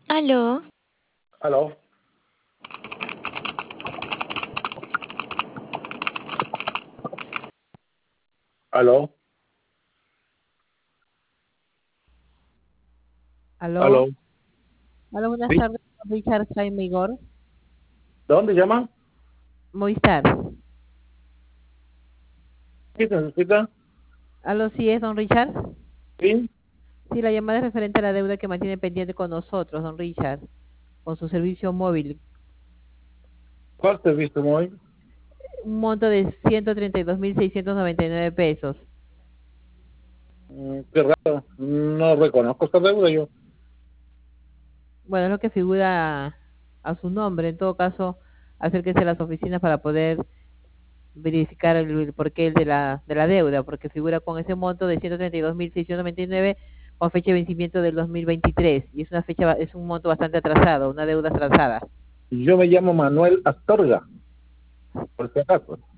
Aló, Aló, aló, Aló, aló. aló, buenas ¿Sí? tardes, Richard Jaime Igor. ¿De dónde llaman? Movistar. ¿Qué se necesita? Aló, ¿sí es don Richard? ¿Sí? Sí, la llamada es referente a la deuda que mantiene pendiente con nosotros, don Richard, con su servicio móvil. ¿Cuál servicio móvil? Un monto de 132.699 pesos. Qué raro, no reconozco esta deuda yo. Bueno, es lo que figura a su nombre. En todo caso, acérquese a las oficinas para poder verificar el porqué de la deuda, porque figura con ese monto de 132.699 con fecha de vencimiento del 2023 y es una fecha, es un monto bastante atrasado, una deuda atrasada. Yo me llamo Manuel Astorga, por si acaso.